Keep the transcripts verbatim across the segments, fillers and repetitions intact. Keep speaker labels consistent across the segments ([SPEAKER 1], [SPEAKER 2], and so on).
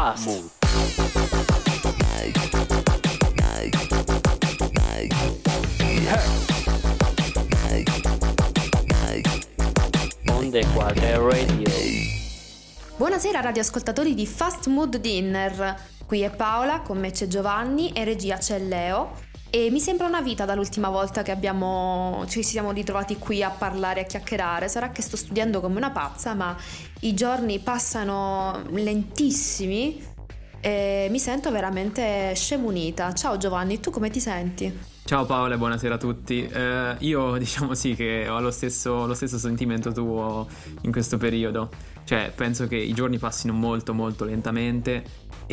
[SPEAKER 1] Fast. Onde Quadre Radio.
[SPEAKER 2] Buonasera radioascoltatori di Fast Mood Dinner. Qui è Paola, con me c'è Giovanni e regia c'è Leo. E mi sembra una vita dall'ultima volta che abbiamo ci siamo ritrovati qui a parlare, a chiacchierare. Sarà che sto studiando come una pazza, ma i giorni passano lentissimi e mi sento veramente scemunita. Ciao Giovanni, tu come ti senti?
[SPEAKER 3] Ciao Paola, buonasera a tutti. Eh, io diciamo sì che ho lo stesso, lo stesso sentimento tuo in questo periodo. Cioè, penso che i giorni passino molto molto lentamente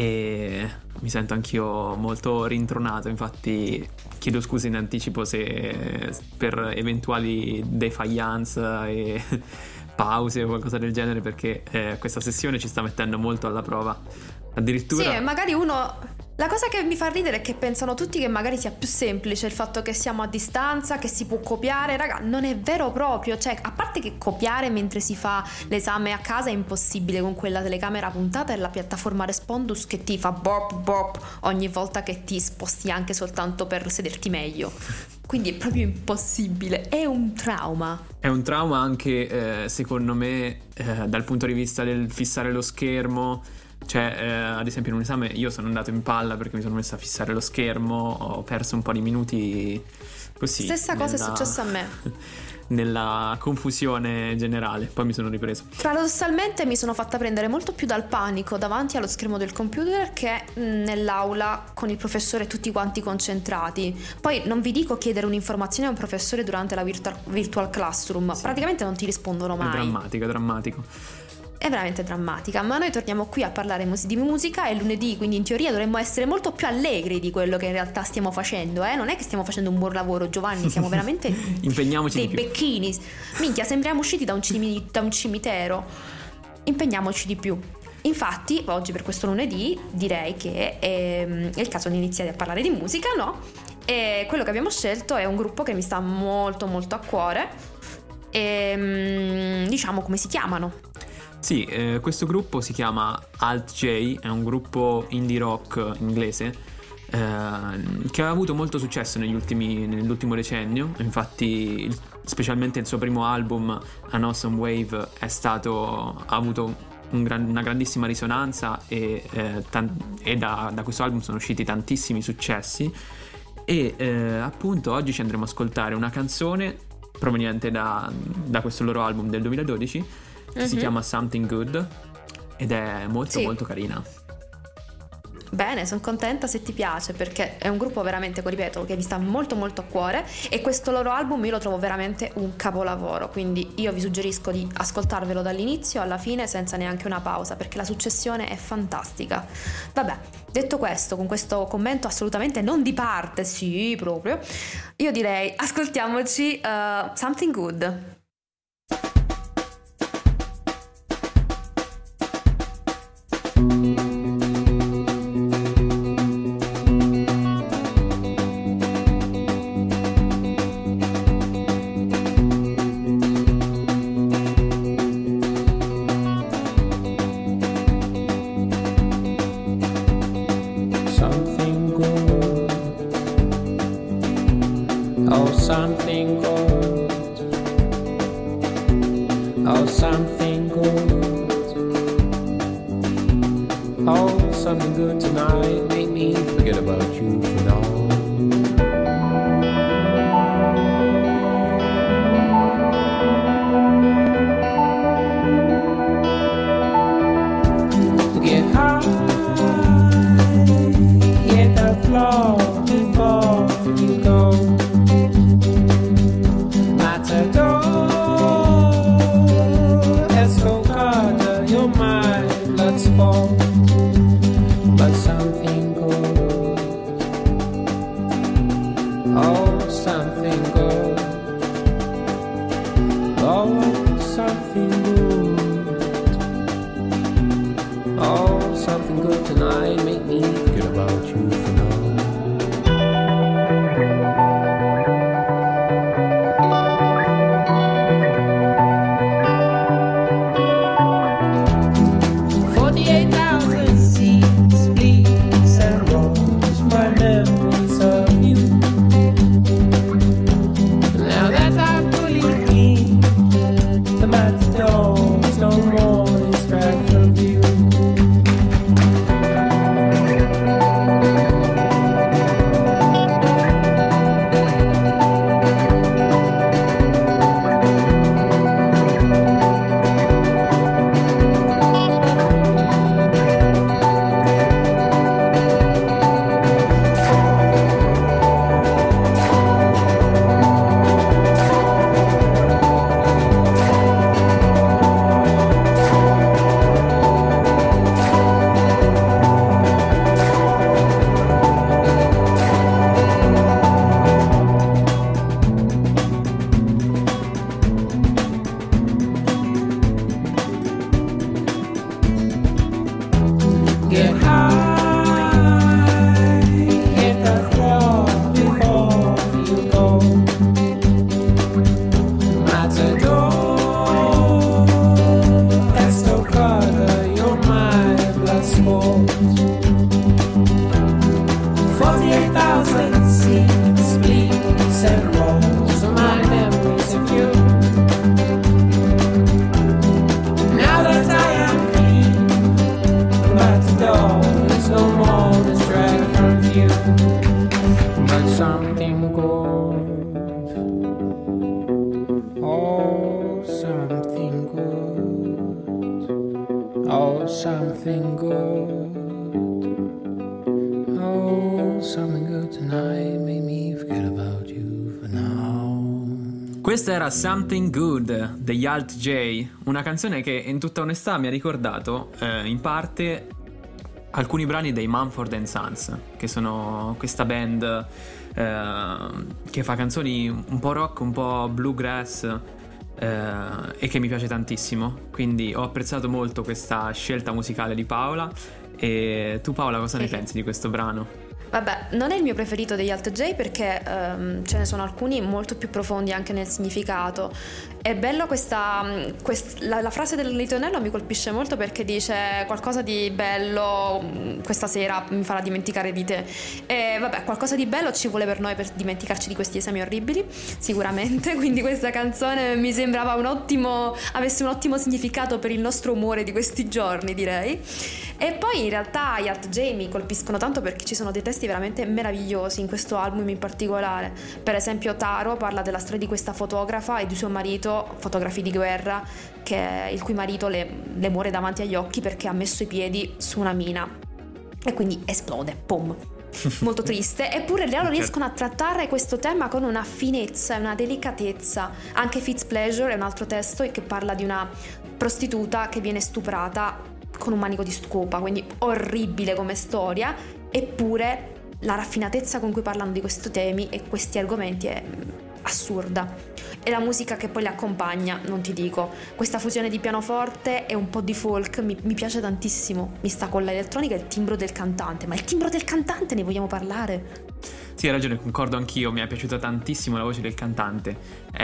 [SPEAKER 3] e mi sento anch'io molto rintronato. Infatti chiedo scusa in anticipo se per eventuali défaillance e pause o qualcosa del genere, perché eh, questa sessione ci sta mettendo molto alla prova. Addirittura...
[SPEAKER 2] Sì, magari uno... La cosa che mi fa ridere è che pensano tutti che magari sia più semplice il fatto che siamo a distanza, che si può copiare. Raga, non è vero proprio. Cioè, a parte che copiare mentre si fa l'esame a casa è impossibile con quella telecamera puntata e la piattaforma Respondus che ti fa bop bop ogni volta che ti sposti anche soltanto per sederti meglio. Quindi è proprio impossibile. È un trauma.
[SPEAKER 3] È un trauma anche, eh, secondo me, eh, dal punto di vista del fissare lo schermo. Cioè, eh, ad esempio in un esame io sono andato in palla perché mi sono messo a fissare lo schermo, ho perso un po' di minuti così.
[SPEAKER 2] Stessa cosa
[SPEAKER 3] nella...
[SPEAKER 2] è successa a me.
[SPEAKER 3] Nella confusione generale, poi mi sono ripreso.
[SPEAKER 2] Paradossalmente mi sono fatta prendere molto più dal panico davanti allo schermo del computer che nell'aula con il professore tutti quanti concentrati. Poi non vi dico chiedere un'informazione a un professore durante la virtual, virtual classroom, sì. Praticamente non ti rispondono mai.
[SPEAKER 3] È drammatico, è drammatico.
[SPEAKER 2] È veramente drammatica, ma noi torniamo qui a parlare di musica. È lunedì, quindi in teoria dovremmo essere molto più allegri di quello che in realtà stiamo facendo, eh? Non è che stiamo facendo un buon lavoro, Giovanni, siamo veramente
[SPEAKER 3] impegniamoci
[SPEAKER 2] dei
[SPEAKER 3] di più.
[SPEAKER 2] becchini. Minchia, sembriamo usciti da un, cimi- da un cimitero. Impegniamoci di più. Infatti, oggi per questo lunedì direi che è, è il caso di iniziare a parlare di musica, no? E quello che abbiamo scelto è un gruppo che mi sta molto molto a cuore. E diciamo come si chiamano.
[SPEAKER 3] Sì, eh, questo gruppo si chiama Alt J, è un gruppo indie rock inglese eh, che ha avuto molto successo negli ultimi, nell'ultimo decennio. Infatti il, specialmente il suo primo album An Awesome Wave è stato, ha avuto un gran, una grandissima risonanza e, eh, tan- e da, da questo album sono usciti tantissimi successi e eh, appunto oggi ci andremo a ascoltare una canzone proveniente da, da questo loro album del duemiladodici che mm-hmm. si chiama Something Good ed è molto sì. molto carina.
[SPEAKER 2] Bene, sono contenta se ti piace, perché è un gruppo veramente, ripeto, che mi sta molto molto a cuore e questo loro album io lo trovo veramente un capolavoro, quindi io vi suggerisco di ascoltarvelo dall'inizio alla fine senza neanche una pausa, perché la successione è fantastica. Vabbè, detto questo, con questo commento assolutamente non di parte, sì, proprio, io direi ascoltiamoci uh, Something Good.
[SPEAKER 4] Oh, something good tonight, make me forget about you for now.
[SPEAKER 1] Oh, something good. Oh, something good tonight. Make me forget about you for now.
[SPEAKER 3] Questa era Something Good degli Alt J, una canzone che in tutta onestà mi ha ricordato eh, in parte alcuni brani dei Mumford and Sons, che sono questa band eh, che fa canzoni un po' rock, un po' bluegrass eh, e che mi piace tantissimo. Quindi ho apprezzato molto questa scelta musicale di Paola. E tu, Paola, cosa ne pensi di questo brano?
[SPEAKER 2] Vabbè, non è il mio preferito degli Alt J perché um, ce ne sono alcuni molto più profondi anche nel significato. È bello questa, quest, la, la frase del ritornello mi colpisce molto perché dice qualcosa di bello questa sera mi farà dimenticare di te. E vabbè, qualcosa di bello ci vuole per noi per dimenticarci di questi esami orribili, sicuramente. Quindi questa canzone mi sembrava un ottimo, avesse un ottimo significato per il nostro umore di questi giorni, direi. E poi in realtà gli Alt J mi colpiscono tanto perché ci sono dei testi veramente meravigliosi in questo album in particolare. Per esempio Taro parla della storia di questa fotografa e di suo marito, fotografi di guerra, che il cui marito le, le muore davanti agli occhi perché ha messo i piedi su una mina e quindi esplode, pum. Molto triste, eppure loro riescono a trattare questo tema con una finezza e una delicatezza. Anche Fitzpleasure è un altro testo che parla di una prostituta che viene stuprata con un manico di scopa, quindi orribile come storia, eppure la raffinatezza con cui parlano di questi temi e questi argomenti è assurda. E la musica che poi li accompagna, non ti dico, questa fusione di pianoforte e un po' di folk mi, mi piace tantissimo, mi sta con l'elettronica e il timbro del cantante. Ma il timbro del cantante, ne vogliamo parlare?
[SPEAKER 3] Sì, hai ragione, concordo anch'io, mi è piaciuta tantissimo la voce del cantante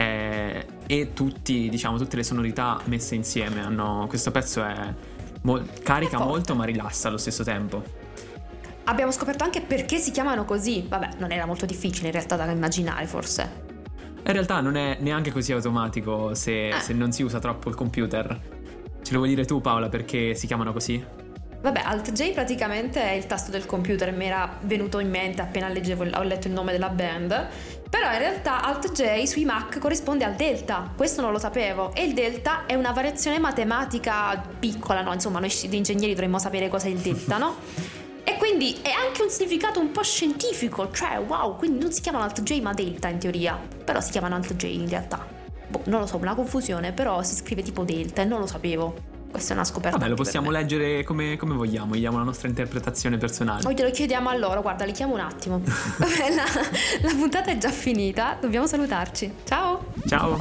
[SPEAKER 3] eh, e tutti, diciamo, tutte le sonorità messe insieme hanno, questo pezzo è mo- carica molto ma rilassa allo stesso tempo.
[SPEAKER 2] Abbiamo scoperto anche perché si chiamano così. Vabbè, non era molto difficile in realtà da immaginare, forse.
[SPEAKER 3] In realtà non è neanche così automatico se, eh. se non si usa troppo il computer. Ce lo vuoi dire tu, Paola, perché si chiamano così?
[SPEAKER 2] Vabbè, Alt J praticamente è il tasto del computer, mi era venuto in mente appena leggevo, ho letto il nome della band. Però in realtà Alt J sui Mac corrisponde al delta, questo non lo sapevo. E il delta è una variazione matematica piccola, no? Insomma, noi di ingegneri dovremmo sapere cos'è il delta, no? E quindi è anche un significato un po' scientifico, cioè wow, quindi non si chiamano Alt J ma delta in teoria, però si chiamano Alt J in realtà. Boh, non lo so, una confusione, però si scrive tipo delta e non lo sapevo. Questa è una scoperta.
[SPEAKER 3] Vabbè, lo possiamo leggere come, come vogliamo, gli diamo la nostra interpretazione personale.
[SPEAKER 2] Poi glielo chiediamo a loro, guarda, li chiamo un attimo. Vabbè, la, la puntata è già finita, dobbiamo salutarci. Ciao!
[SPEAKER 3] Ciao!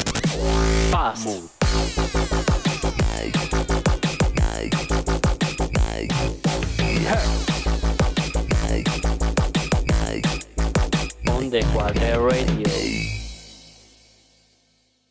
[SPEAKER 4] Fast. Onde Quadre Radio.